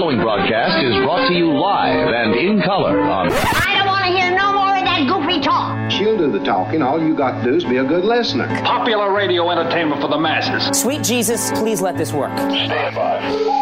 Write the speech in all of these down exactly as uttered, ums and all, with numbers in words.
following broadcast is brought to you live and in color on... I don't want to hear no more of that goofy talk. She'll do the talking. All you got to do is be a good listener. Popular radio entertainment for the masses. Sweet Jesus, please let this work. Stand by.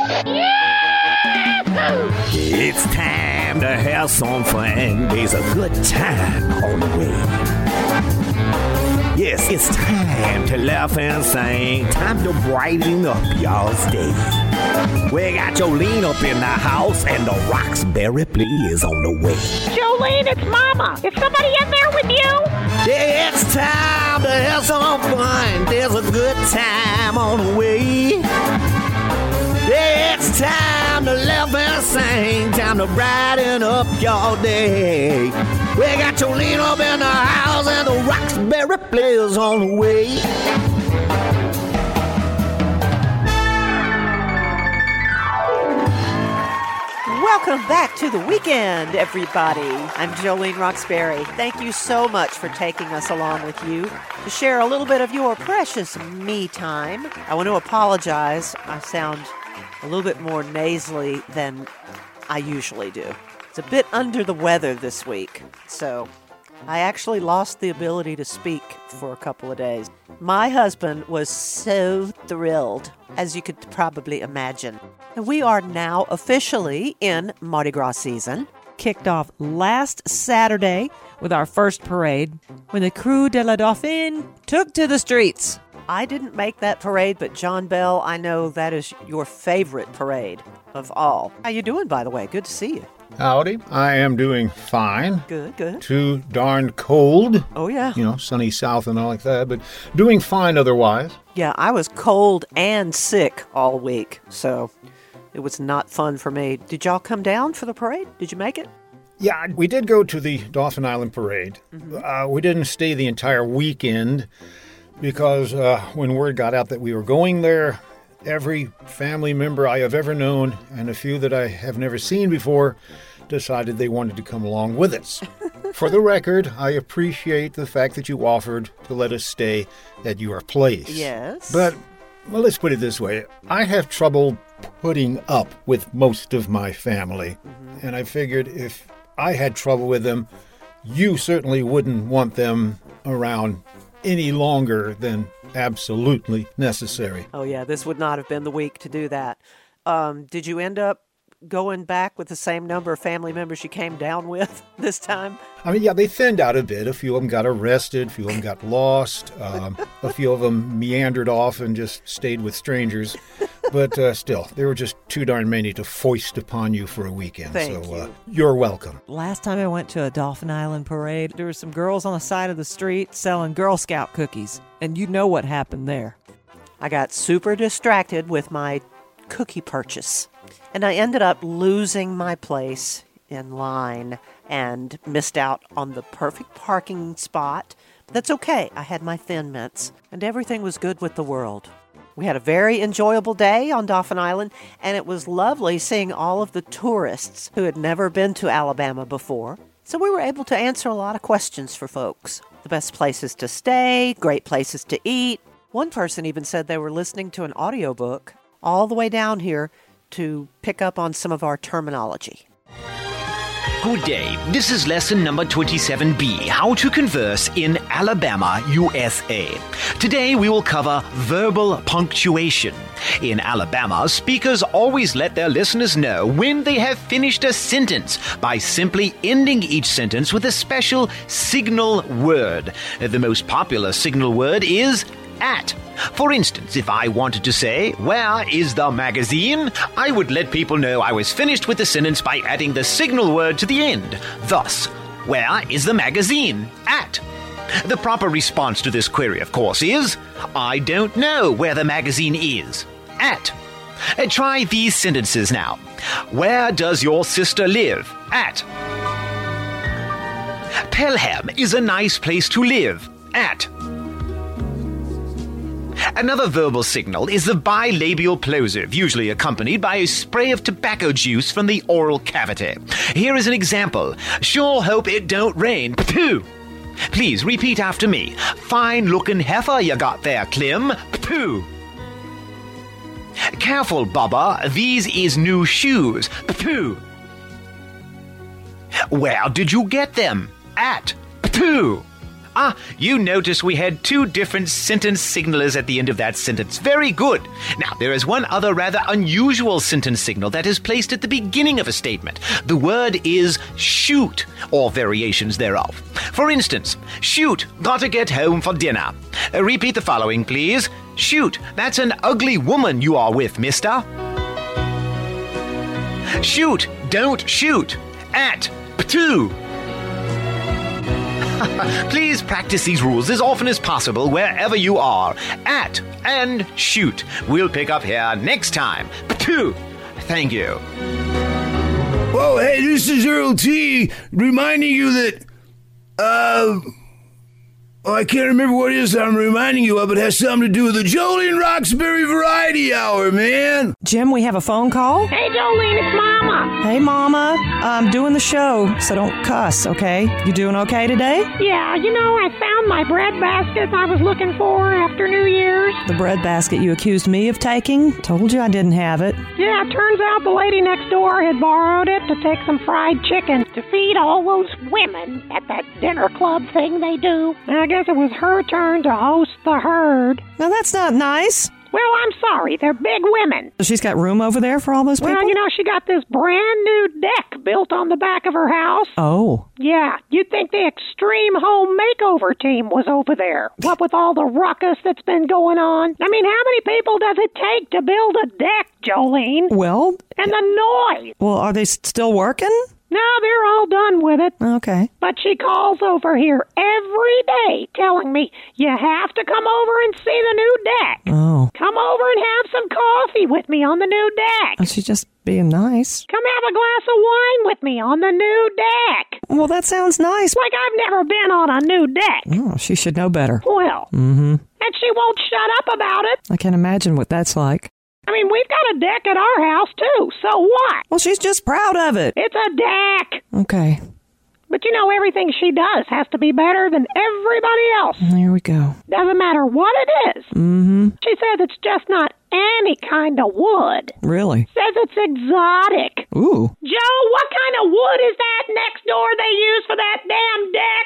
It's time to have some fun. There's a good time on the way. Yes, it's time to laugh and sing. Time to brighten up y'all's day. We got Jolene up in the house, and the Roxbury play is on the way. Jolene, it's Mama. Is somebody in there with you? Yeah, it's time to have some fun. There's a good time on the way. Yeah, it's time to laugh and sing. Time to brighten up your day. We got Jolene up in the house, and the Roxbury players on the way. Welcome back to the weekend, everybody. I'm Jolene Roxbury. Thank you so much for taking us along with you to share a little bit of your precious me time. I want to apologize. I sound a little bit more nasally than I usually do. It's a bit under the weather this week, so I actually lost the ability to speak for a couple of days. My husband was so thrilled, as you could probably imagine. And we are now officially in Mardi Gras season. Kicked off last Saturday with our first parade when the Crew de la Dauphine took to the streets. I didn't make that parade, but John Bell, I know that is your favorite parade of all. How you doing, by the way? Good to see you. Howdy. I am doing fine. Good, good. Too darn cold. Oh, yeah. You know, sunny south and all like that, but doing fine otherwise. Yeah, I was cold and sick all week, so it was not fun for me. Did y'all come down for the parade? Did you make it? Yeah, we did go to the Dauphin Island Parade. Mm-hmm. Uh, we didn't stay the entire weekend because uh, when word got out that we were going there, every family member I have ever known and a few that I have never seen before decided they wanted to come along with us. For the record, I appreciate the fact that you offered to let us stay at your place. Yes. But, well, let's put it this way. I have trouble putting up with most of my family. Mm-hmm. And I figured if I had trouble with them, you certainly wouldn't want them around any longer than absolutely necessary. Oh, yeah, this would not have been the week to do that. Um, did you end up going back with the same number of family members you came down with this time? I mean, yeah, they thinned out a bit. A few of them got arrested. A few of them got lost. Um, a few of them meandered off and just stayed with strangers. But uh, still, there were just too darn many to foist upon you for a weekend. Thank so you. Uh, you're welcome. Last time I went to a Dauphin Island parade, there were some girls on the side of the street selling Girl Scout cookies. And you know what happened there. I got super distracted with my cookie purchase. And I ended up losing my place in line and missed out on the perfect parking spot. But that's okay. I had my Thin Mints, and everything was good with the world. We had a very enjoyable day on Dauphin Island, and it was lovely seeing all of the tourists who had never been to Alabama before. So we were able to answer a lot of questions for folks. The best places to stay, great places to eat. One person even said they were listening to an audiobook all the way down here to pick up on some of our terminology. Good day. This is lesson number twenty-seven B, How to Converse in Alabama, U S A. Today we will cover verbal punctuation. In Alabama, speakers always let their listeners know when they have finished a sentence by simply ending each sentence with a special signal word. The most popular signal word is at. For instance, if I wanted to say, "Where is the magazine?" I would let people know I was finished with the sentence by adding the signal word to the end. Thus, where is the magazine? At. The proper response to this query, of course, is, I don't know where the magazine is. At. Uh, try these sentences now. Where does your sister live? At. Pelham is a nice place to live. At. Another verbal signal is the bilabial plosive, usually accompanied by a spray of tobacco juice from the oral cavity. Here is an example. Sure hope it don't rain. Pooh! Please repeat after me. Fine looking heifer you got there, Clem. Pooh! Careful, Bubba. These is new shoes. Pooh. Where did you get them? At. Pooh. Ah, you noticed we had two different sentence signalers at the end of that sentence. Very good. Now, there is one other rather unusual sentence signal that is placed at the beginning of a statement. The word is shoot, or variations thereof. For instance, shoot, gotta get home for dinner. Uh, repeat the following, please. Shoot, that's an ugly woman you are with, mister. Shoot, don't shoot. At. Ptoo. Please practice these rules as often as possible wherever you are. At and shoot. We'll pick up here next time. Ptoo. Thank you. Whoa, hey, this is Earl T. reminding you that, uh, oh, I can't remember what it is I'm reminding you of. It has something to do with the Jolene Roxbury Variety Hour, man. Jim, we have a phone call? Hey, Jolene, it's Mama. Hey, Mama. I'm doing the show, so don't cuss, okay? You doing okay today? Yeah, you know, I found my bread basket I was looking for after New Year's. The bread basket you accused me of taking? Told you I didn't have it. Yeah, it turns out the lady next door had borrowed it to take some fried chicken to feed all those women at that dinner club thing they do. And I guess it was her turn to host the herd. Now, that's not nice. Well, I'm sorry. They're big women. So she's got room over there for all those people? Well, you know, she got this brand new deck built on the back of her house. Oh. Yeah, you'd think the Extreme Home Makeover team was over there. What with all the ruckus that's been going on. I mean, how many people does it take to build a deck, Jolene? Well... And the noise. Well, are they still working? No, they're all done with it. Okay. But she calls over here every day telling me, you have to come over and see the new deck. Oh. Come over and have some coffee with me on the new deck. Oh, she's just being nice. Come have a glass of wine with me on the new deck. Well, that sounds nice. Like I've never been on a new deck. Oh, she should know better. Well. Mm-hmm. And she won't shut up about it. I can't imagine what that's like. I mean, we've got a deck at our house, too. So what? Well, she's just proud of it. It's a deck. Okay. But you know, everything she does has to be better than everybody else. There we go. Doesn't matter what it is. Mm-hmm. She says it's just not any kind of wood. Really? Says it's exotic. Ooh. Joe, what kind of wood is that next door they use for that damn deck?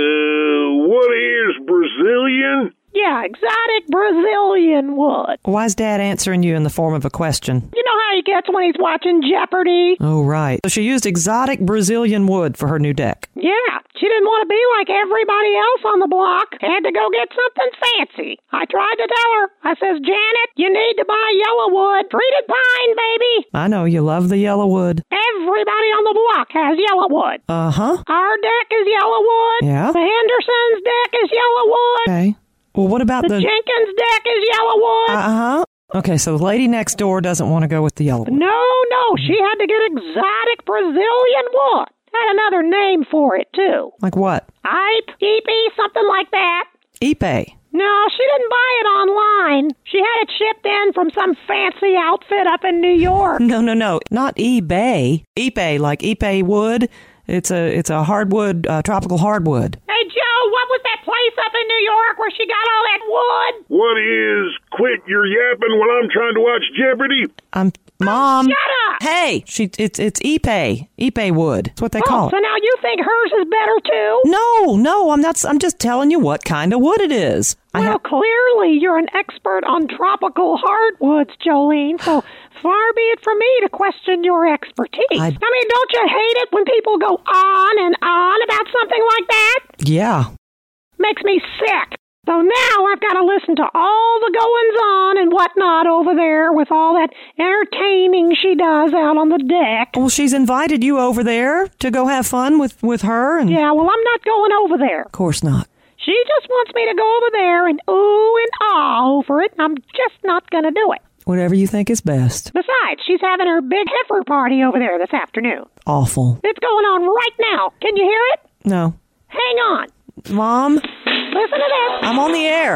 Uh, what is Brazilian? Yeah, exotic Brazilian wood. Why is Dad answering you in the form of a question? You know how he gets when he's watching Jeopardy? Oh, right. So she used exotic Brazilian wood for her new deck. Yeah, she didn't want to be like everybody else on the block. Had to go get something fancy. I tried to tell her. I says, Janet, you need to buy yellow wood. Treated pine, baby. I know, you love the yellow wood. Everybody on the block has yellow wood. Uh-huh. Our deck is yellow wood. Yeah. The Henderson's deck is yellow wood. Okay. Well, what about the... the... Jenkins deck is yellow wood. Uh-huh. Okay, so the lady next door doesn't want to go with the yellow wood. No, no, she had to get exotic Brazilian wood. Had another name for it, too. Like what? Ipe, Ipe, something like that. Ipe. No, she didn't buy it online. She had it shipped in from some fancy outfit up in New York. No, no, no. Not eBay. Ipe, like Ipe wood. It's a it's a hardwood, uh, tropical hardwood. Hey, Joe, what was that place up in New York where she got all that wood? What is quit your yapping while I'm trying to watch Jeopardy? I'm... Mom. Shut up! Hey, she it's it's Ipe. Ipe wood. That's what they oh, call it. So now you think hers is better too? No, no, I'm not I'm just telling you what kind of wood it is. Well, I ha- clearly you're an expert on tropical hardwoods, Jolene, so far be it from me to question your expertise. I, I mean, don't you hate it when people go on and on about something like that? Yeah. Makes me sick. So now I've got to listen to all the goings-on and whatnot over there with all that entertaining she does out on the deck. Well, she's invited you over there to go have fun with, with her. And yeah, well, I'm not going over there. Of course not. She just wants me to go over there and ooh and ah over it, and I'm just not going to do it. Whatever you think is best. Besides, she's having her big heifer party over there this afternoon. Awful. It's going on right now. Can you hear it? No. Hang on. Mom? Listen to this. I'm on the air.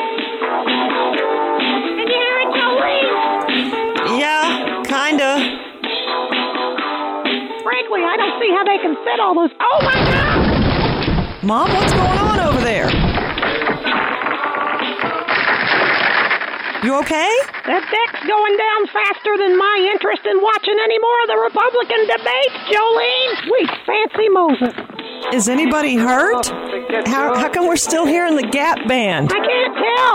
Can you hear it, Jolene? Yeah, kinda. Frankly, I don't see how they can fit all those... Oh, my God! Mom, what's going on over there? You okay? That deck's going down faster than my interest in watching any more of the Republican debates, Jolene. Sweet fancy Moses. Is anybody hurt? How, how come we're still hearing the Gap Band? I can't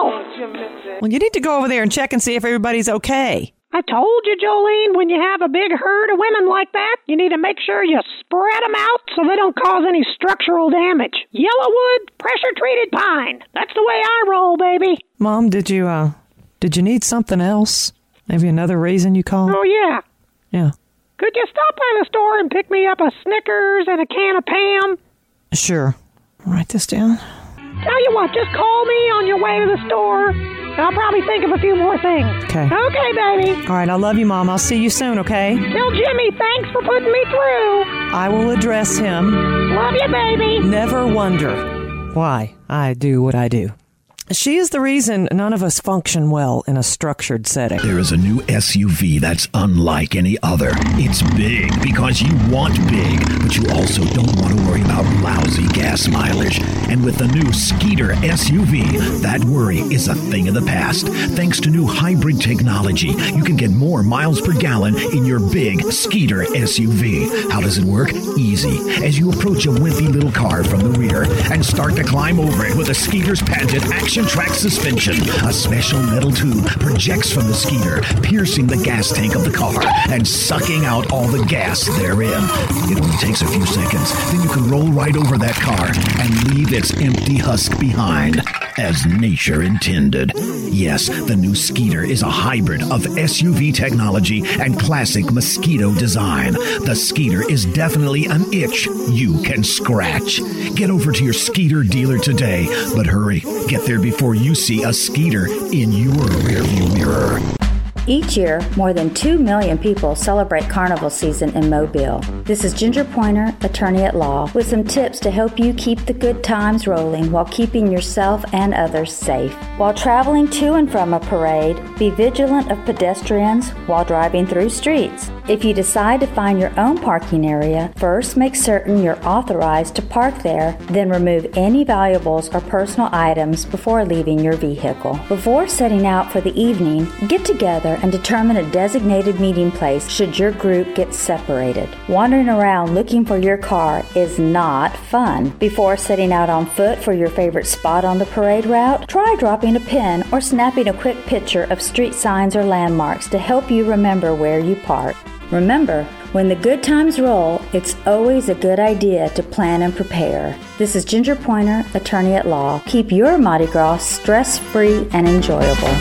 tell. Well, you need to go over there and check and see if everybody's okay. I told you, Jolene, when you have a big herd of women like that, you need to make sure you spread them out so they don't cause any structural damage. Yellowwood, pressure-treated pine. That's the way I roll, baby. Mom, did you, uh, did you need something else? Maybe another reason you called? Oh, yeah. Yeah. Could you stop by the store and pick me up a Snickers and a can of Pam? Sure. Write this down. Tell you what, just call me on your way to the store. I'll probably think of a few more things. Okay. Okay, baby. All right, I love you, Mom. I'll see you soon, okay? Tell Jimmy thanks for putting me through. I will address him. Love you, baby. Never wonder why I do what I do. She is the reason none of us function well in a structured setting. There is a new S U V that's unlike any other. It's big because you want big, but you also don't want to worry about lousy gas mileage. And with the new Skeeter S U V, that worry is a thing of the past. Thanks to new hybrid technology, you can get more miles per gallon in your big Skeeter S U V. How does it work? Easy. As you approach a wimpy little car from the rear and start to climb over it with a Skeeter's patented action track suspension, a special metal tube projects from the Skeeter, piercing the gas tank of the car and sucking out all the gas therein. It only takes a few seconds, then you can roll right over that car and leave its empty husk behind, as nature intended. Yes, the new Skeeter is a hybrid of S U V technology and classic mosquito design. The Skeeter is definitely an itch you can scratch. Get over to your Skeeter dealer today, but hurry, get there before you see a Skeeter in your rearview mirror. Each year, more than two million people celebrate carnival season in Mobile. This is Ginger Pointer, attorney at law, with some tips to help you keep the good times rolling while keeping yourself and others safe. While traveling to and from a parade, be vigilant of pedestrians while driving through streets. If you decide to find your own parking area, first make certain you're authorized to park there, then remove any valuables or personal items before leaving your vehicle. Before setting out for the evening, get together and determine a designated meeting place should your group get separated. Wandering around looking for your car is not fun. Before setting out on foot for your favorite spot on the parade route, try dropping a pin or snapping a quick picture of street signs or landmarks to help you remember where you park. Remember, when the good times roll, it's always a good idea to plan and prepare. This is Ginger Pointer, attorney at law. Keep your Mardi Gras stress-free and enjoyable.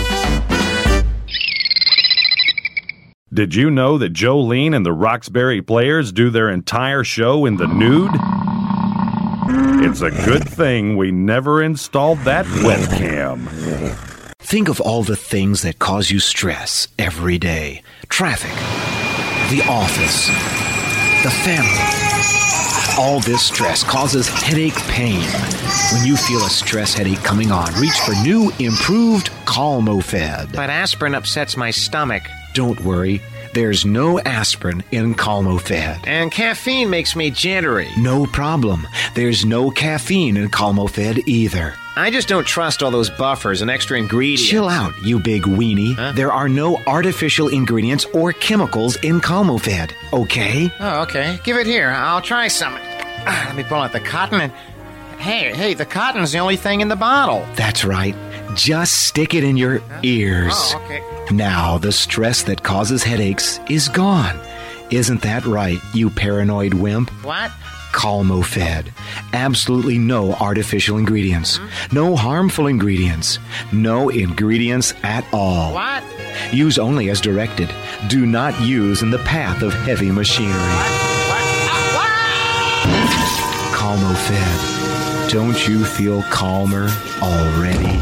Did you know that Jolene and the Roxbury Players do their entire show in the nude? It's a good thing we never installed that webcam. Think of all the things that cause you stress every day. Traffic, the office, the family. All this stress causes headache pain. When you feel a stress headache coming on, reach for new, improved Calmofed. But aspirin upsets my stomach. Don't worry, there's no aspirin in Calmofed. And caffeine makes me jittery. No problem. There's no caffeine in Calmofed either. I just don't trust all those buffers and extra ingredients. Chill out, you big weenie. Huh? There are no artificial ingredients or chemicals in Calmofed, okay? Oh, okay. Give it here. I'll try some. Ah, let me pull out the cotton and... Hey, hey, the cotton's the only thing in the bottle. That's right. Just stick it in your ears. Oh, okay. Now the stress that causes headaches is gone. Isn't that right, you paranoid wimp? What? Calmofed. Absolutely no artificial ingredients. Mm-hmm. No harmful ingredients. No ingredients at all. What? Use only as directed. Do not use in the path of heavy machinery. What? What? Ah, Calmofed. Don't you feel calmer already?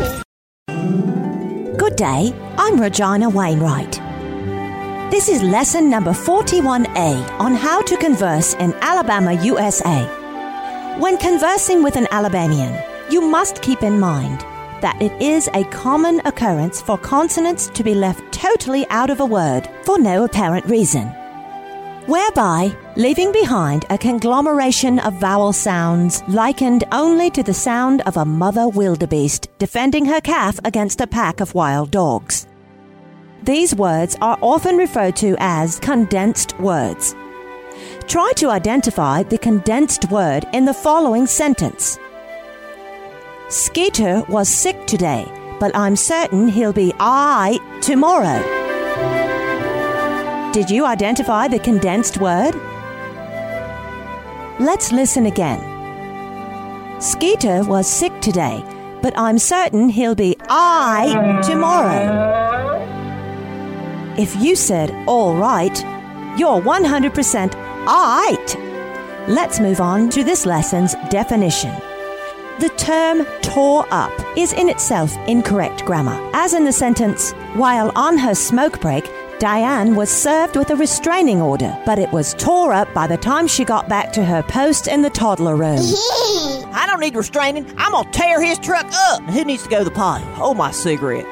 Good day, I'm Regina Wainwright. This is lesson number forty-one A on how to converse in Alabama, U S A. When conversing with an Alabamian, you must keep in mind that it is a common occurrence for consonants to be left totally out of a word for no apparent reason, whereby leaving behind a conglomeration of vowel sounds likened only to the sound of a mother wildebeest defending her calf against a pack of wild dogs. These words are often referred to as condensed words. Try to identify the condensed word in the following sentence. Skeeter was sick today, but I'm certain he'll be all right tomorrow. Did you identify the condensed word? Let's listen again. Skeeter was sick today, but I'm certain he'll be all right tomorrow. If you said all right, you're one hundred percent all right. Let's move on to this lesson's definition. The term tore up is in itself incorrect grammar, as in the sentence, while on her smoke break, Diane was served with a restraining order, but it was tore up by the time she got back to her post in the toddler room. I don't need restraining. I'm going to tear his truck up. Who needs to go to the potty? Hold my cigarette.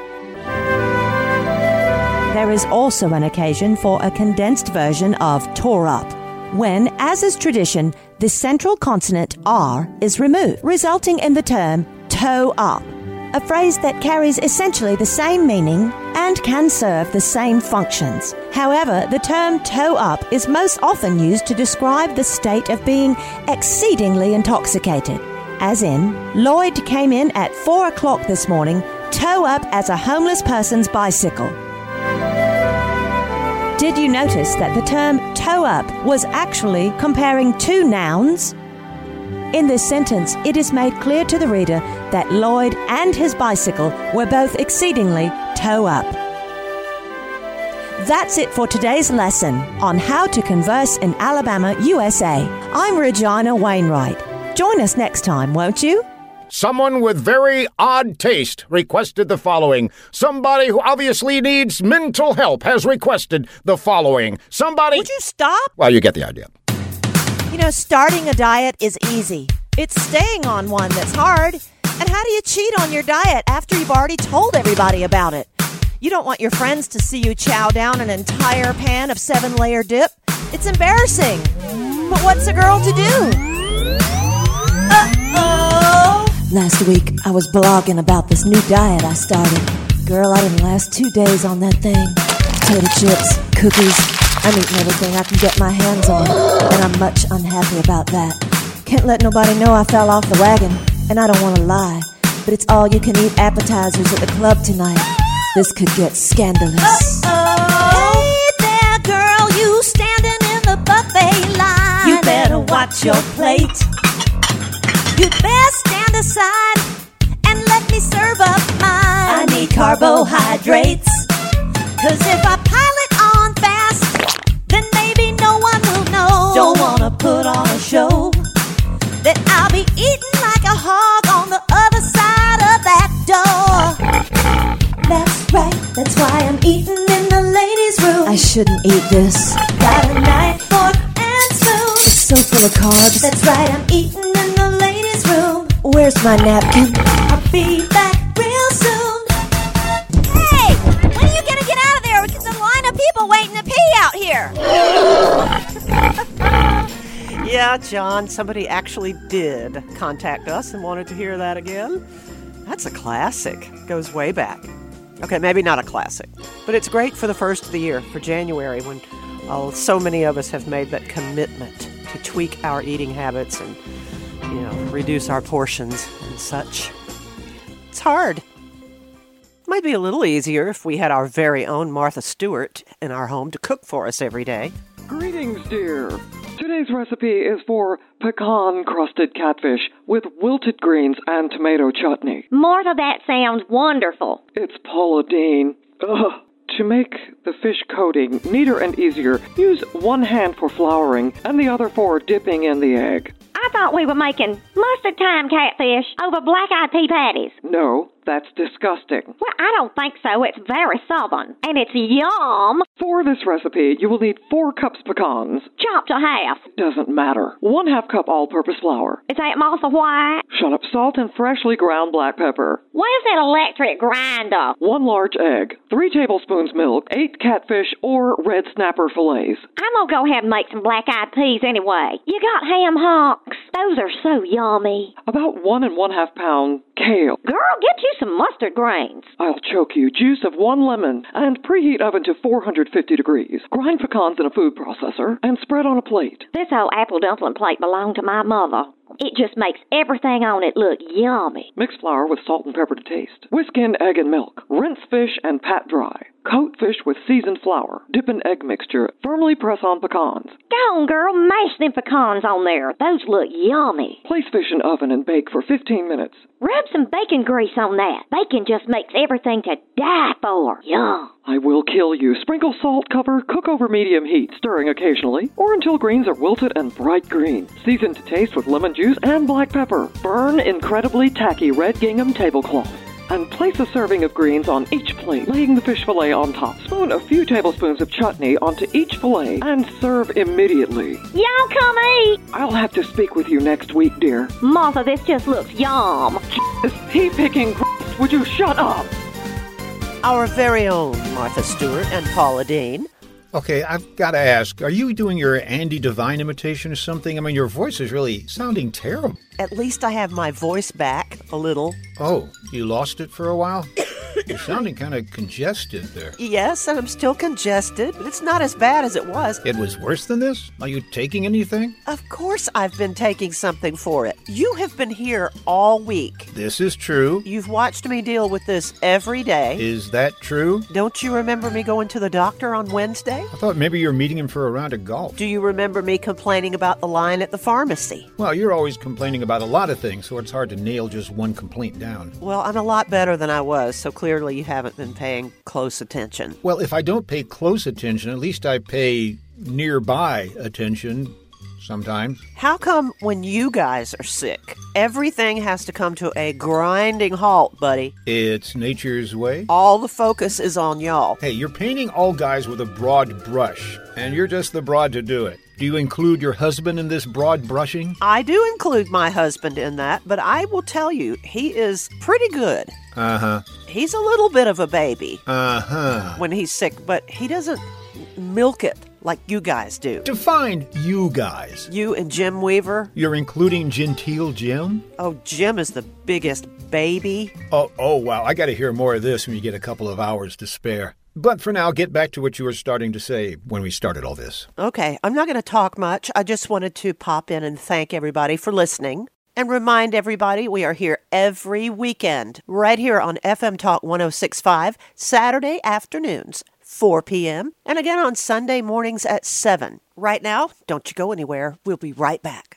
There is also an occasion for a condensed version of tore up, when, as is tradition, the central consonant R is removed, resulting in the term toe up, a phrase that carries essentially the same meaning and can serve the same functions. However, the term toe up is most often used to describe the state of being exceedingly intoxicated, as in, Lloyd came in at four o'clock this morning, toe up as a homeless person's bicycle. Did you notice that the term toe up was actually comparing two nouns? In this sentence, it is made clear to the reader that Lloyd and his bicycle were both exceedingly toe up. That's it for today's lesson on how to converse in Alabama, U S A. I'm Regina Wainwright. Join us next time, won't you? Someone with very odd taste requested the following. Somebody who obviously needs mental help has requested the following. Somebody... Would you stop? Well, you get the idea. You know, starting a diet is easy. It's staying on one that's hard. And how do you cheat on your diet after you've already told everybody about it? You don't want your friends to see you chow down an entire pan of seven-layer dip. It's embarrassing. But what's a girl to do? Uh-oh! Last week, I was blogging about this new diet I started. Girl, I didn't last two days on that thing. Potato chips, cookies. I'm eating everything I can get my hands on, and I'm much unhappy about that. Can't let nobody know I fell off the wagon, and I don't want to lie, but it's all-you-can-eat appetizers at the club tonight. This could get scandalous. Uh-oh! Hey there, girl, you standing in the buffet line. You better watch your plate. You'd best stand aside and let me serve up mine. I need carbohydrates, cause if I pile it on fast, then maybe no one will know. Don't wanna put on a show that I'll be eating like a hog on the other side of that door. That's right, that's why I'm eating in the ladies' room. I shouldn't eat this. Got a knife, fork, and spoon. It's so full of carbs. That's right, I'm eating in the ladies' room. Where's my napkin? I'll be back real soon. Hey! When are you gonna get out of there? Because there's a line of people waiting to pee out here. Yeah, John, somebody actually did contact us and wanted to hear that again. That's a classic. Goes way back. Okay, maybe not a classic, but it's great for the first of the year, for January, when uh, so many of us have made that commitment to tweak our eating habits and, you know, reduce our portions and such. It's hard. Might be a little easier if we had our very own Martha Stewart in our home to cook for us every day. Greetings, dear. Today's recipe is for pecan-crusted catfish with wilted greens and tomato chutney. Martha, that sounds wonderful. It's Paula Deen. Ugh. To make the fish coating neater and easier, use one hand for flouring and the other for dipping in the egg. I thought we were making mustard time catfish over black-eyed pea patties. No, that's disgusting. Well, I don't think so. It's very southern. And it's yum. For this recipe, you will need four cups pecans. Chopped to half. Doesn't matter. One half cup all-purpose flour. Is that Martha White? Shut up. Salt and freshly ground black pepper. Where's that electric grinder? One large egg. Three tablespoons milk. Eight catfish or red snapper fillets. I'm gonna go ahead and make some black-eyed peas anyway. You got ham hocks. Those are so yummy. About one and one half pound kale. Girl, get you some mustard grains. I'll choke you. Juice of one lemon. And preheat oven to four hundred fifty degrees. Grind pecans in a food processor and spread on a plate. This old apple dumpling plate belonged to my mother. It just makes everything on it look yummy. Mix flour with salt and pepper to taste. Whisk in egg and milk. Rinse fish and pat dry. Coat fish with seasoned flour. Dip in egg mixture. Firmly press on pecans. Go on, girl. Mash them pecans on there. Those look yummy. Place fish in oven and bake for fifteen minutes. Rub some bacon grease on that. Bacon just makes everything to die for. Yum. I will kill you. Sprinkle salt, cover, cook over medium heat, stirring occasionally, or until greens are wilted and bright green. Season to taste with lemon juice and black pepper. Burn incredibly tacky red gingham tablecloth. And place a serving of greens on each plate, laying the fish fillet on top. Spoon a few tablespoons of chutney onto each fillet and serve immediately. Y'all come eat. I'll have to speak with you next week, dear. Martha, this just looks yum. This pea-picking would you shut up? Our very own Martha Stewart and Paula Dean. Okay, I've got to ask, are you doing your Andy Devine imitation or something? I mean, your voice is really sounding terrible. At least I have my voice back a little. Oh, you lost it for a while? You're sounding kind of congested there. Yes, and I'm still congested, but it's not as bad as it was. It was worse than this? Are you taking anything? Of course I've been taking something for it. You have been here all week. This is true. You've watched me deal with this every day. Is that true? Don't you remember me going to the doctor on Wednesday? I thought maybe you're meeting him for a round of golf. Do you remember me complaining about the line at the pharmacy? Well, you're always complaining about a lot of things, so it's hard to nail just one complaint down. Well, I'm a lot better than I was, so clearly you haven't been paying close attention. Well, if I don't pay close attention, at least I pay nearby attention sometimes. How come when you guys are sick, everything has to come to a grinding halt, buddy? It's nature's way. All the focus is on y'all. Hey, you're painting all guys with a broad brush, and you're just the broad to do it. Do you include your husband in this broad brushing? I do include my husband in that, but I will tell you, he is pretty good. Uh-huh. He's a little bit of a baby. Uh-huh. When he's sick, but he doesn't milk it like you guys do. Define you guys. You and Jim Weaver. You're including Gentile Jim? Oh, Jim is the biggest baby. Oh, oh, wow. I got to hear more of this when you get a couple of hours to spare. But for now, get back to what you were starting to say when we started all this. Okay, I'm not going to talk much. I just wanted to pop in and thank everybody for listening. And remind everybody we are here every weekend, right here on F M Talk one oh six point five, Saturday afternoons, four p.m., and again on Sunday mornings at seven. Right now, don't you go anywhere. We'll be right back.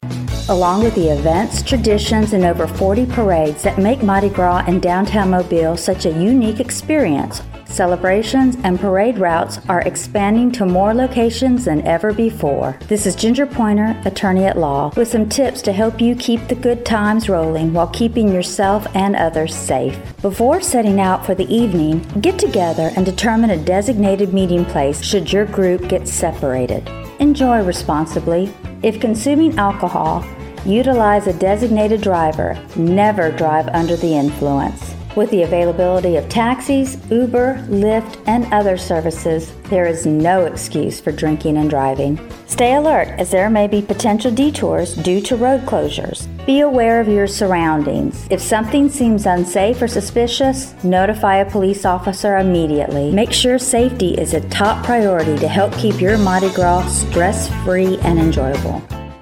Along with the events, traditions, and over forty parades that make Mardi Gras in downtown Mobile such a unique experience, celebrations and parade routes are expanding to more locations than ever before. This is Ginger Pointer, attorney at law, with some tips to help you keep the good times rolling while keeping yourself and others safe. Before setting out for the evening, get together and determine a designated meeting place should your group get separated. Enjoy responsibly. If consuming alcohol, utilize a designated driver. Never drive under the influence. With the availability of taxis, Uber, Lyft, and other services, there is no excuse for drinking and driving. Stay alert as there may be potential detours due to road closures. Be aware of your surroundings. If something seems unsafe or suspicious, notify a police officer immediately. Make sure safety is a top priority to help keep your Mardi Gras stress-free and enjoyable.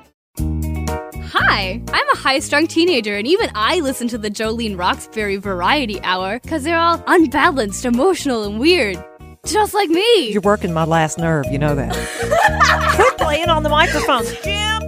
Hi, I'm a high-strung teenager, and even I listen to the Jolene Roxbury Variety Hour because they're all unbalanced, emotional, and weird. Just like me. You're working my last nerve, you know that. Quit playing on the microphones, Jim!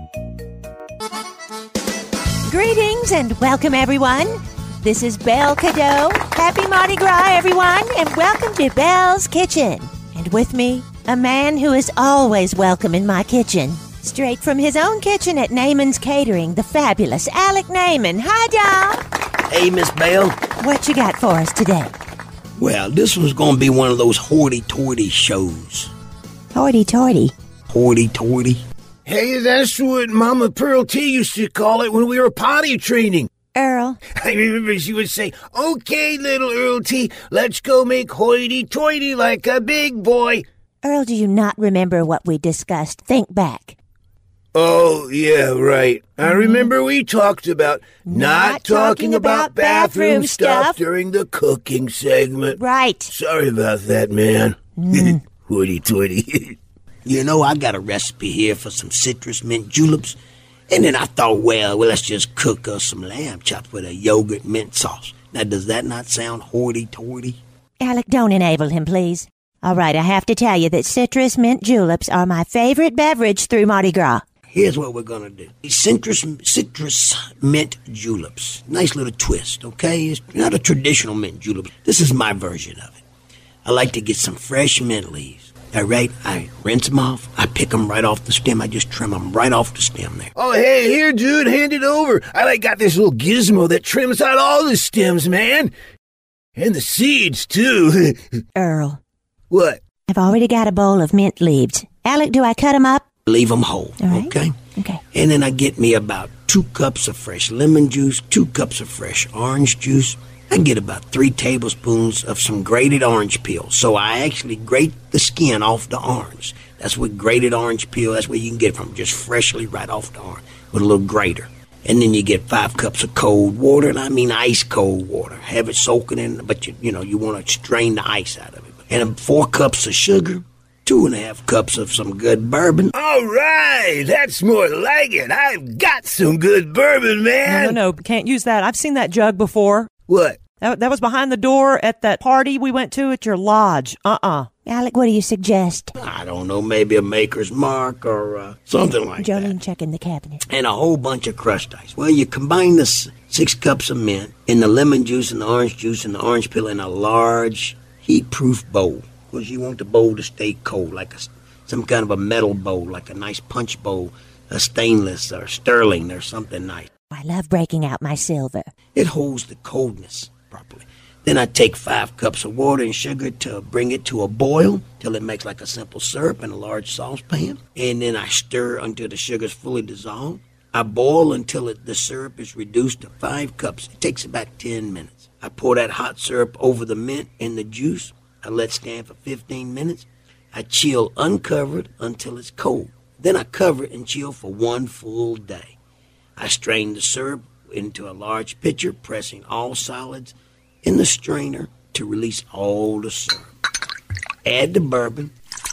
Greetings and welcome, everyone. This is Belle Cadeau. Happy Mardi Gras, everyone, and welcome to Belle's Kitchen. And with me, a man who is always welcome in my kitchen. Straight from his own kitchen at Naaman's Catering, the fabulous Alec Naaman. Hi, Doc. Hey, Miss Bell. What you got for us today? Well, this one's going to be one of those hoity-toity shows. Hoity-toity? Hoity-toity. Hey, that's what Mama Pearl T used to call it when we were potty training. Earl. I remember she would say, okay, little Earl T, let's go make hoity-toity like a big boy. Earl, do you not remember what we discussed? Think back. Oh, yeah, right. I remember we talked about not, Not talking, talking about, about bathroom bathroom stuff, stuff. during the cooking segment. Right. Sorry about that, man. Mm. Hoity-toity. You know, I got a recipe here for some citrus mint juleps. And then I thought, well, well let's just cook us some lamb chops with a yogurt mint sauce. Now, does that not sound hoity-toity? Alec, don't enable him, please. All right, I have to tell you that citrus mint juleps are my favorite beverage through Mardi Gras. Here's what we're gonna do. These citrus, citrus mint juleps. Nice little twist, okay? It's not a traditional mint julep. This is my version of it. I like to get some fresh mint leaves. All right, I rinse them off. I pick them right off the stem. I just trim them right off the stem there. Oh, hey, here, dude, hand it over. I like got this little gizmo that trims out all the stems, man. And the seeds, too. Earl. What? I've already got a bowl of mint leaves. Alec, do I cut them up? Leave them whole, All right. okay? Okay. And then I get me about two cups of fresh lemon juice, two cups of fresh orange juice. I get about three tablespoons of some grated orange peel. So I actually grate the skin off the orange. That's what grated orange peel, that's where you can get it from, just freshly right off the orange with a little grater. And then you get five cups of cold water, and I mean ice cold water. Have it soaking in, but you, you know, you want to strain the ice out of it. And four cups of sugar, two and a half cups of some good bourbon. All right, that's more like it. I've got some good bourbon, man. No, no, no, can't use that. I've seen that jug before. What? That, that was behind the door at that party we went to at your lodge. Uh-uh. Alec, what do you suggest? I don't know, maybe a Maker's Mark or uh, something like that. Jolene, check in the cabinet. And a whole bunch of crushed ice. Well, you combine the s- six cups of mint and the lemon juice and the orange juice and the orange peel in a large heat-proof bowl. Because you want the bowl to stay cold, like a, some kind of a metal bowl, like a nice punch bowl, a stainless or sterling or something nice. I love breaking out my silver. It holds the coldness properly. Then I take five cups of water and sugar to bring it to a boil till it makes like a simple syrup in a large saucepan. And then I stir until the sugar's fully dissolved. I boil until it, the syrup is reduced to five cups. It takes about ten minutes. I pour that hot syrup over the mint and the juice. I let stand for fifteen minutes. I chill uncovered until it's cold. Then I cover it and chill for one full day. I strain the syrup into a large pitcher, pressing all solids in the strainer to release all the syrup. Add the bourbon.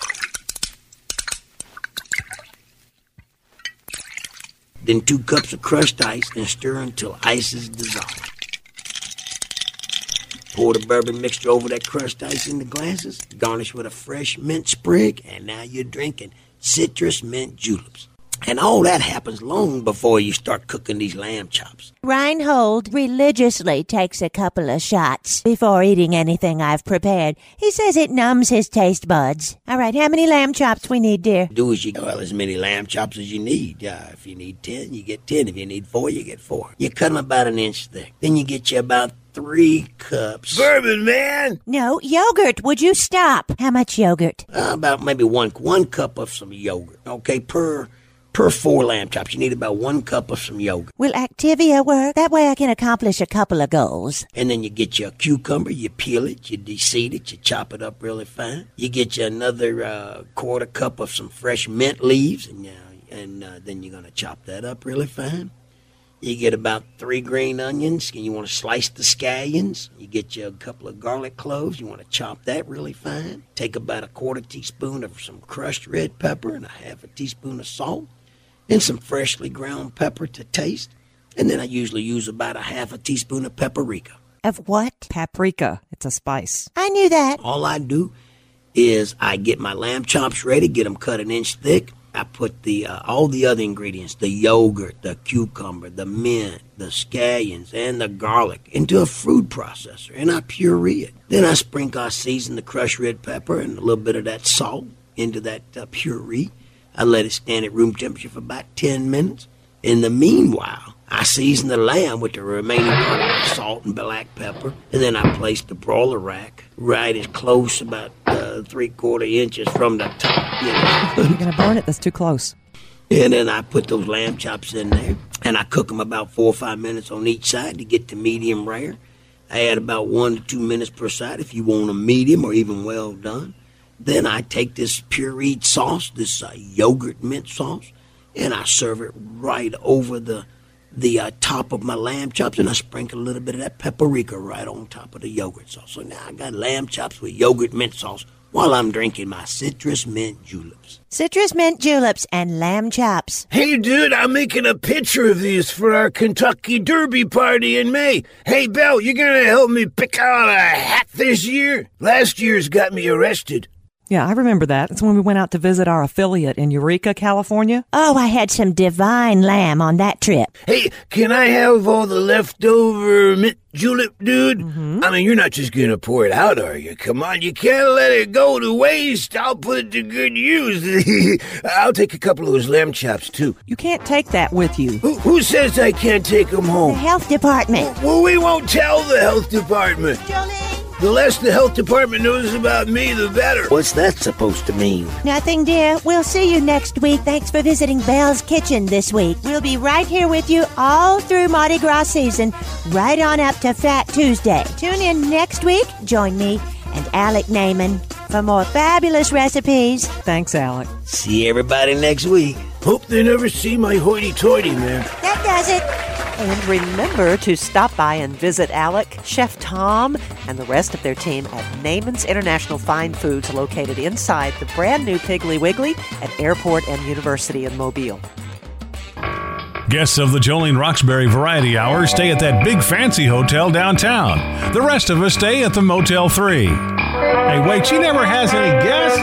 Then two cups of crushed ice and stir until ice is dissolved. Pour the bourbon mixture over that crushed ice in the glasses, garnish with a fresh mint sprig, and now you're drinking citrus mint juleps. And all that happens long before you start cooking these lamb chops. Reinhold religiously takes a couple of shots before eating anything I've prepared. He says it numbs his taste buds. All right, how many lamb chops we need, dear? Do as you well, as many lamb chops as you need. Uh, if you need ten, you get ten. If you need four, you get four. You cut them about an inch thick. Then you get you about three cups. Bourbon, man! No, yogurt. Would you stop? How much yogurt? Uh, about maybe one one cup of some yogurt. Okay, per... Per four lamb chops, you need about one cup of some yogurt. Will Activia work? That way I can accomplish a couple of goals. And then you get your cucumber, you peel it, you de-seed it, you chop it up really fine. You get you another uh, quarter cup of some fresh mint leaves, and, uh, and uh, then you're going to chop that up really fine. You get about three green onions, and you want to slice the scallions. You get you a couple of garlic cloves. You want to chop that really fine. Take about a quarter teaspoon of some crushed red pepper and a half a teaspoon of salt. And some freshly ground pepper to taste. And then I usually use about a half a teaspoon of paprika. Of what? Paprika. It's a spice. I knew that. All I do is I get my lamb chops ready, get them cut an inch thick. I put the uh, all the other ingredients, the yogurt, the cucumber, the mint, the scallions, and the garlic into a food processor, and I puree it. Then I sprinkle, I season the crushed red pepper and a little bit of that salt into that uh, puree. I let it stand at room temperature for about ten minutes. In the meanwhile, I season the lamb with the remaining part of the salt and black pepper. And then I place the broiler rack right as close, about uh, three-quarter inches from the top. You know. You're going to burn it. That's too close. And then I put those lamb chops in there. And I cook them about four or five minutes on each side to get to medium rare. I add about one to two minutes per side if you want them medium or even well done. Then I take this pureed sauce, this uh, yogurt mint sauce, and I serve it right over the the uh, top of my lamb chops, and I sprinkle a little bit of that paprika right on top of the yogurt sauce. So now I got lamb chops with yogurt mint sauce while I'm drinking my citrus mint juleps. Citrus mint juleps and lamb chops. Hey, dude, I'm making a picture of these for our Kentucky Derby party in May. Hey, Belle, you gonna help me pick out a hat this year? Last year's got me arrested. Yeah, I remember that. It's when we went out to visit our affiliate in Eureka, California. Oh, I had some divine lamb on that trip. Hey, can I have all the leftover mint julep, dude? Mm-hmm. I mean, you're not just gonna pour it out, are you? Come on, you can't let it go to waste. I'll put it to good use. I'll take a couple of those lamb chops, too. You can't take that with you. Who, who says I can't take them home? The health department. Well, we won't tell the health department. Jolene. The less the health department knows about me, the better. What's that supposed to mean? Nothing, dear. We'll see you next week. Thanks for visiting Belle's Kitchen this week. We'll be right here with you all through Mardi Gras season, right on up to Fat Tuesday. Tune in next week. Join me and Alec Naiman for more fabulous recipes. Thanks, Alec. See everybody next week. Hope they never see my hoity-toity, man. That does it. And remember to stop by and visit Alec, Chef Tom, and the rest of their team at Naiman's International Fine Foods, located inside the brand new Piggly Wiggly at Airport and University in Mobile. Guests of the Jolene Roxbury Variety Hour stay at that big fancy hotel downtown. The rest of us stay at the Motel three. Hey, wait, she never has any guests?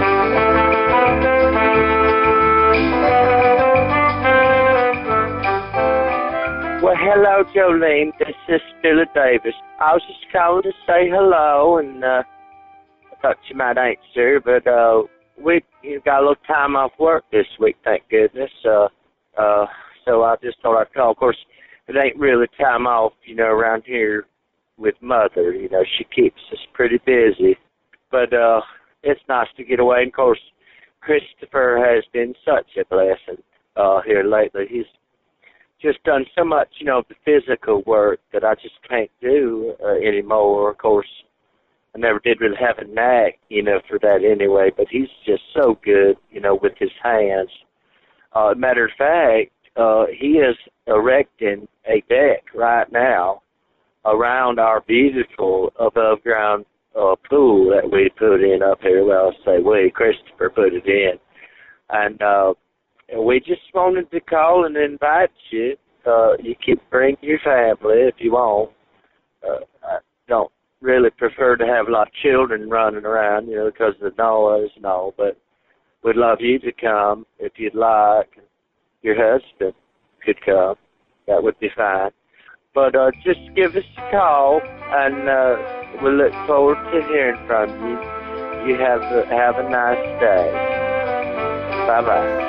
Well, hello, Jolene. This is Billy Davis. I was just calling to say hello, and uh, I thought you might answer, but uh, we you got a little time off work this week, thank goodness. Uh, uh, so I just thought I'd call. Of course, it ain't really time off, you know, around here with Mother. You know, she keeps us pretty busy, but uh, it's nice to get away. And of course, Christopher has been such a blessing uh, here lately. He's just done so much, you know, the physical work that I just can't do uh, anymore. Of course, I never did really have a knack, you know, for that anyway, but he's just so good, you know, with his hands. Uh, matter of fact, uh, he is erecting a deck right now around our beautiful above-ground uh, pool that we put in up here. Well, I'll say we, Christopher put it in. And, uh, we just wanted to call and invite you. Uh, you can bring your family if you want. Uh, I don't really prefer to have a lot of children running around, you know, because of the noise and all, but we'd love you to come if you'd like. Your husband could come. That would be fine. But uh, just give us a call, and uh, we'll look forward to hearing from you. You have a, have a nice day. Bye-bye.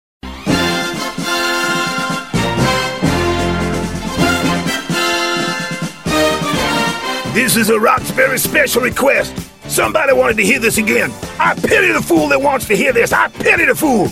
This is a Roxbury special request. Somebody wanted to hear this again. I pity the fool that wants to hear this. I pity the fool.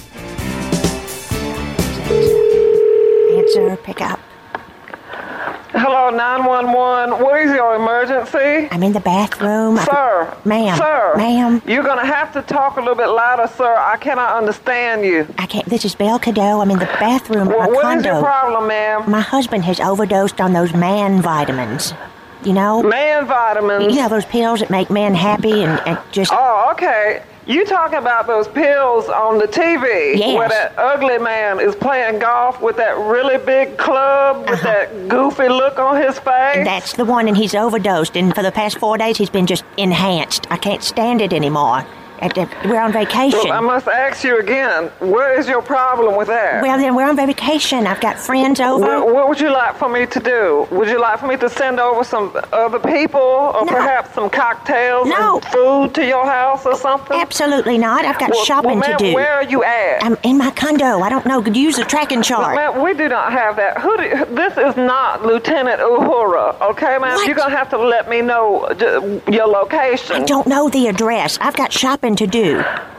Answer, pick up. Hello, nine one one. What is your emergency? I'm in the bathroom. Sir. Ma'am. Sir. Ma'am. You're going to have to talk a little bit louder, sir. I cannot understand you. I can't. This is Belle Cadeau. I'm in the bathroom Well, of my what condo. is your problem, ma'am? My husband has overdosed on those man vitamins. You know? Man vitamins? You know, those pills that make men happy and, and just... Oh, okay. You talking about those pills on the T V? Yes. Where that ugly man is playing golf with that really big club with Uh-huh. that goofy look on his face? That's the one, and he's overdosed, and for the past four days he's been just enhanced. I can't stand it anymore. At the, we're on vacation. Well, I must ask you again, what is your problem with that? Well, then we're on vacation. I've got friends over. Well, what would you like for me to do? Would you like for me to send over some other people, or No. perhaps some cocktails No. and food to your house or something? Absolutely not. I've got well, shopping well, ma'am, to do. Where are you at? I'm in my condo. I don't know. Could use a tracking chart. Well, ma'am, we do not have that. Who do, this is not Lieutenant Uhura, okay, ma'am? What? You're going to have to let me know j- your location. I don't know the address. I've got shopping to do.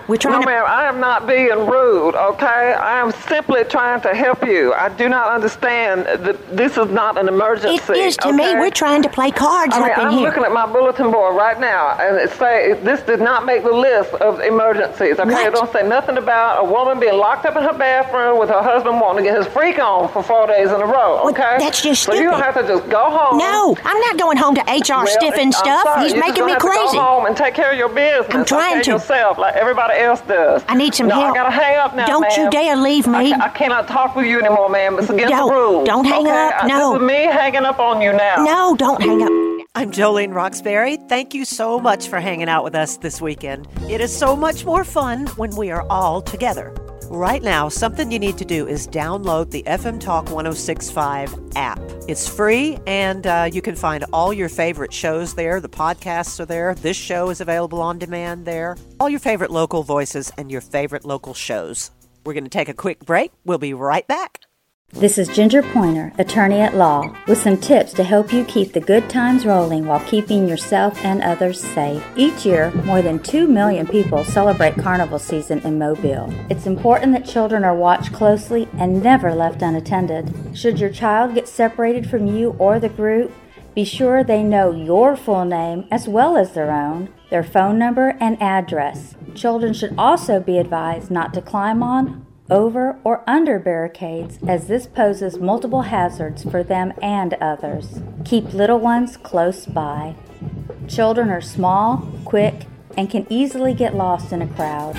We're trying no, to... ma'am, I am not being rude, okay? I am simply trying to help you. I do not understand that this is not an emergency. It is to okay? me. We're trying to play cards I mean, up in I'm here. looking at my bulletin board right now, and it say this did not make the list of emergencies, okay? What? It don't say nothing about a woman being locked up in her bathroom with her husband wanting to get his freak on for four days in a row, okay? Well, that's just So you don't have stupid. to just go home. No, I'm not going home to H R Well, Stiffen I'm stuff. sorry, He's you making just me have to crazy. go home and take care of your business. I'm trying okay, to. yourself like everybody else does. I need some no, help. I gotta hang up now, Don't you ma'am. dare leave me. I, ca- I cannot talk with you anymore, ma'am. It's against Don't- the rules. don't hang okay? up, I- no. This is me hanging up on you now. No, don't hang up. I'm Jolene Roxbury. Thank you so much for hanging out with us this weekend. It is so much more fun when we are all together. Right now, something you need to do is download the F M Talk one oh six point five app. It's free, and uh, you can find all your favorite shows there. The podcasts are there. This show is available on demand there. All your favorite local voices and your favorite local shows. We're going to take a quick break. We'll be right back. This is Ginger Pointer, attorney at law, with some tips to help you keep the good times rolling while keeping yourself and others safe. Each year, more than two million people celebrate carnival season in Mobile. It's important that children are watched closely and never left unattended. Should your child get separated from you or the group, be sure they know your full name as well as their own, their phone number and address. Children should also be advised not to climb on, over, or under barricades, as this poses multiple hazards for them and others. Keep little ones close by. Children are small, quick, and can easily get lost in a crowd.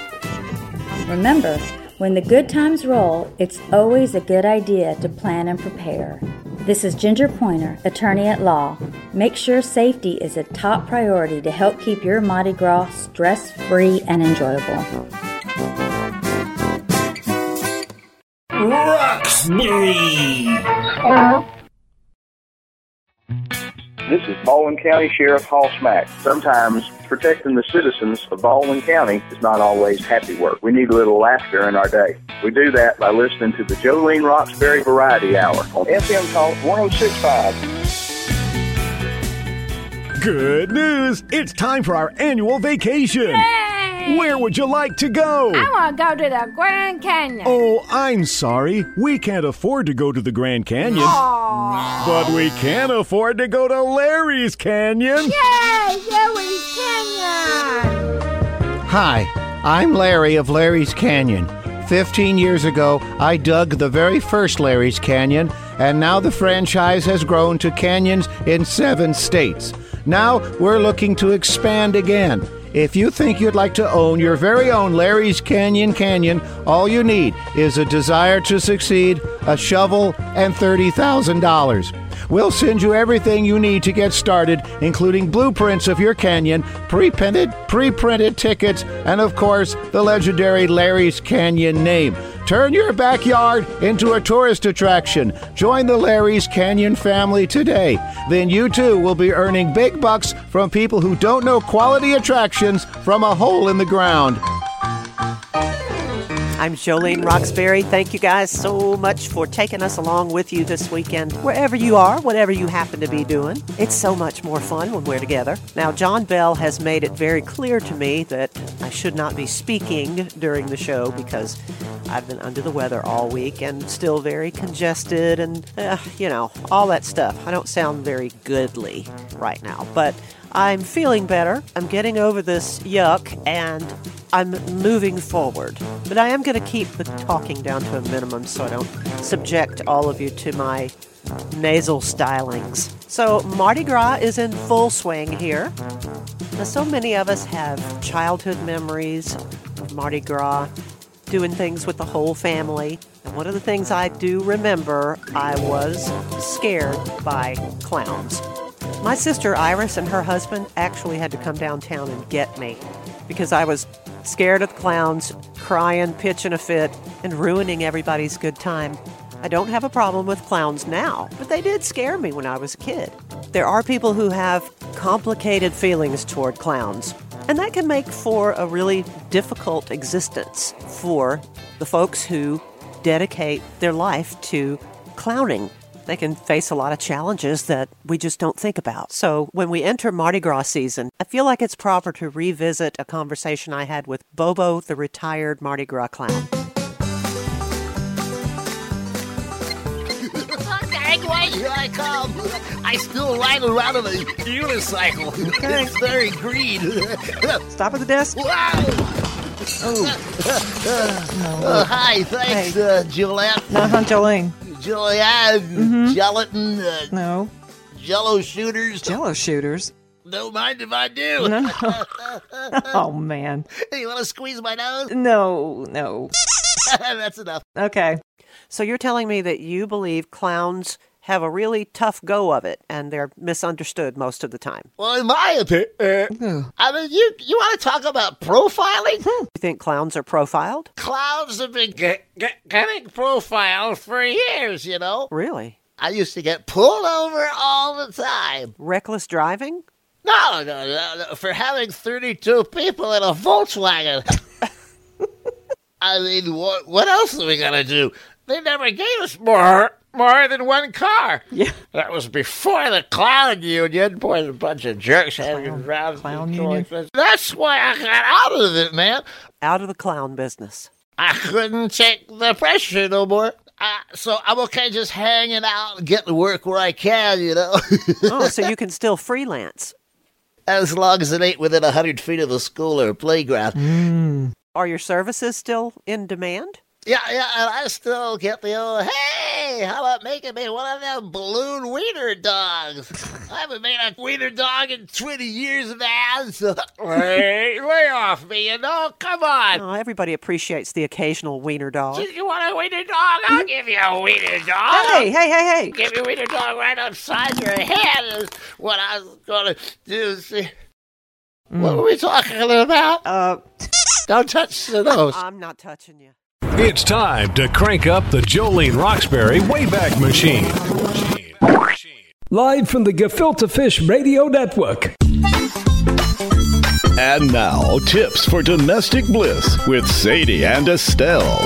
Remember, when the good times roll, it's always a good idea to plan and prepare. This is Ginger Pointer, attorney at law. Make sure safety is a top priority to help keep your Mardi Gras stress-free and enjoyable. Roxbury! This is Baldwin County Sheriff Hall Smack. Sometimes protecting the citizens of Baldwin County is not always happy work. We need a little laughter in our day. We do that by listening to the Jolene Roxbury Variety Hour on F M Talk one oh six point five. Good news! It's time for our annual vacation! Yay! Where would you like to go? I want to go to the Grand Canyon. Oh, I'm sorry. We can't afford to go to the Grand Canyon. Aww. But we can afford to go to Larry's Canyon. Yay! Larry's Canyon! Hi, I'm Larry of Larry's Canyon. Fifteen years ago, I dug the very first Larry's Canyon, and now the franchise has grown to canyons in seven states. Now we're looking to expand again. If you think you'd like to own your very own Larry's Canyon Canyon, all you need is a desire to succeed, a shovel, and thirty thousand dollars. We'll send you everything you need to get started, including blueprints of your canyon, pre-printed, pre-printed tickets, and of course, the legendary Larry's Canyon name. Turn your backyard into a tourist attraction. Join the Larry's Canyon family today. Then you too will be earning big bucks from people who don't know quality attractions from a hole in the ground. I'm Jolene Roxbury. Thank you guys so much for taking us along with you this weekend. Wherever you are, whatever you happen to be doing, it's so much more fun when we're together. Now, John Bell has made it very clear to me that I should not be speaking during the show because I've been under the weather all week and still very congested and, uh, you know, all that stuff. I don't sound very goodly right now, but I'm feeling better. I'm getting over this yuck, and I'm moving forward. But I am going to keep the talking down to a minimum so I don't subject all of you to my nasal stylings. So Mardi Gras is in full swing here. Now, so many of us have childhood memories of Mardi Gras, doing things with the whole family. And one of the things I do remember, I was scared by clowns. My sister Iris and her husband actually had to come downtown and get me because I was scared of the clowns, crying, pitching a fit, and ruining everybody's good time. I don't have a problem with clowns now, but they did scare me when I was a kid. There are people who have complicated feelings toward clowns, and that can make for a really difficult existence for the folks who dedicate their life to clowning. They can face a lot of challenges that we just don't think about. So when we enter Mardi Gras season, I feel like it's proper to revisit a conversation I had with Bobo, the retired Mardi Gras clown. Segway, here I come. I still ride around on a unicycle. It's very green. Stop at the desk. Wow. Oh. oh, hi, thanks, Hey. uh, Juliet. Uh-huh, Jolene. Juliet, Mhm. gelatin, uh, No. Jello shooters. Jello shooters? Don't mind if I do. No. Oh, man. Hey, you want to squeeze my nose? No, no. That's enough. Okay. So you're telling me that you believe clowns have a really tough go of it, and they're misunderstood most of the time. Well, in my opinion, I mean, you you want to talk about profiling? You think clowns are profiled? Clowns have been get, get, getting profiled for years, you know? Really? I used to get pulled over all the time. Reckless driving? No, no, no, no, for having thirty-two people in a Volkswagen. I mean, what, what else are we going to do? They never gave us more more than one car. Yeah. That was before the clown union. Boy, a bunch of jerks hanging around. Clown union? That's why I got out of it, man. Out of the clown business. I couldn't take the pressure no more. Uh, so I'm okay just hanging out and getting work where I can, you know. Oh, so you can still freelance. As long as it ain't within one hundred feet of the school or playground. Mm. Are your services still in demand? Yeah, yeah, and I still get the old, hey, how about making me one of them balloon wiener dogs? I haven't made a wiener dog in twenty years, man. So, hey, lay off me, you know? Come on. Oh, everybody appreciates the occasional wiener dog. You want a wiener dog? I'll give you a wiener dog. Hey, hey, hey, hey. Give you a wiener dog right outside your head is what I was going to do. See, Mm. what were we talking about? Uh, Don't touch the nose. I'm not touching you. It's time to crank up the Jolene Roxbury Wayback Machine. Live from the Gefilte Fish Radio Network. And now, tips for domestic bliss with Sadie and Estelle.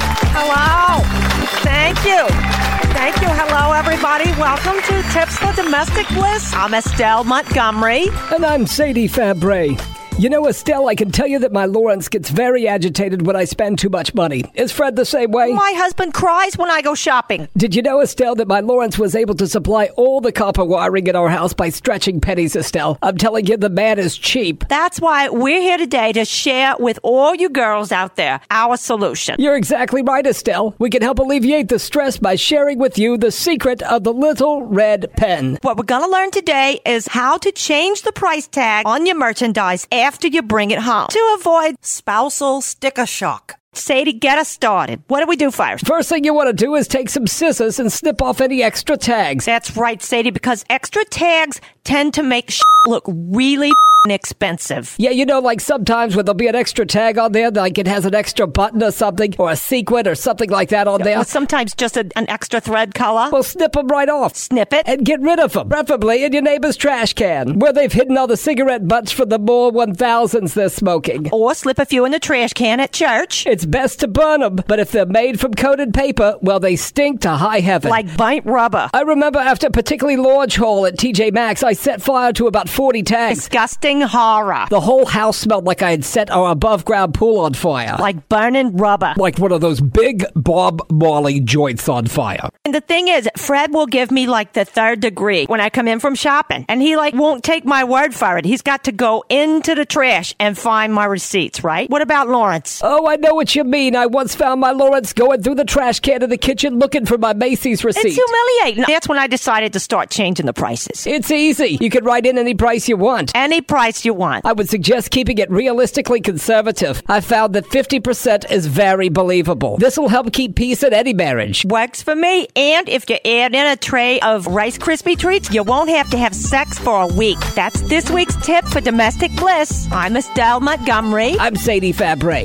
Hello. Thank you. Thank you. Hello, everybody. Welcome to Tips for Domestic Bliss. I'm Estelle Montgomery. And I'm Sadie Fabre. You know, Estelle, I can tell you that my Lawrence gets very agitated when I spend too much money. Is Fred the same way? My husband cries when I go shopping. Did you know, Estelle, that my Lawrence was able to supply all the copper wiring in our house by stretching pennies, Estelle? I'm telling you, the man is cheap. That's why we're here today to share with all you girls out there our solution. You're exactly right, Estelle. We can help alleviate the stress by sharing with you the secret of the little red pen. What we're going to learn today is how to change the price tag on your merchandise after you bring it home to avoid spousal sticker shock. Sadie, get us started. What do we do first? First thing you want to do is take some scissors and snip off any extra tags. That's right, Sadie, because extra tags tend to make sh- look really expensive. Yeah, you know, like sometimes when there'll be an extra tag on there, like it has an extra button or something, or a sequin or something like that on there. Or sometimes just a, an extra thread color. Well, snip them right off. Snip it. And get rid of them, preferably in your neighbor's trash can, where they've hidden all the cigarette butts from the more one thousands they're smoking. Or slip a few in the trash can at church. It's best to burn them, but if they're made from coated paper, well, they stink to high heaven. Like burnt rubber. I remember after a particularly large haul at T J Maxx, I set fire to about forty tags. Disgusting horror. The whole house smelled like I had set our above-ground pool on fire. Like burning rubber. Like one of those big Bob Marley joints on fire. And the thing is, Fred will give me like the third degree when I come in from shopping. And he like won't take my word for it. He's got to go into the trash and find my receipts, right? What about Lawrence? Oh, I know what you mean. I once found my Lawrence going through the trash can in the kitchen looking for my Macy's receipt. It's humiliating. That's when I decided to start changing the prices. It's easy. You can write in any price you want. Any price you want. I would suggest keeping it realistically conservative. I found that fifty percent is very believable. This will help keep peace in any marriage. Works for me. And if you add in a tray of Rice Krispie treats, you won't have to have sex for a week. That's this week's tip for domestic bliss. I'm Estelle Montgomery. I'm Sadie Fabre.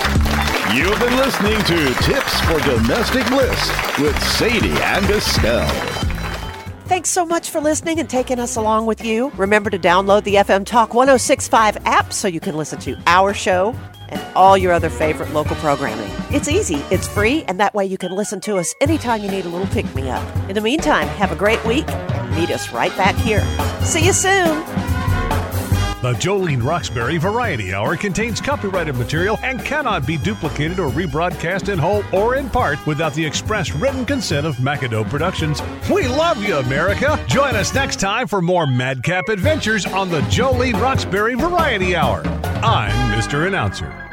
You've been listening to Tips for Domestic Bliss with Sadie and Estelle. Thanks so much for listening and taking us along with you. Remember to download the F M Talk one oh six point five app so you can listen to our show and all your other favorite local programming. It's easy, it's free, and that way you can listen to us anytime you need a little pick-me-up. In the meantime, have a great week and meet us right back here. See you soon! The Jolene Roxbury Variety Hour contains copyrighted material and cannot be duplicated or rebroadcast in whole or in part without the express written consent of McAdoo Productions. We love you, America! Join us next time for more madcap adventures on the Jolene Roxbury Variety Hour. I'm Mister Announcer.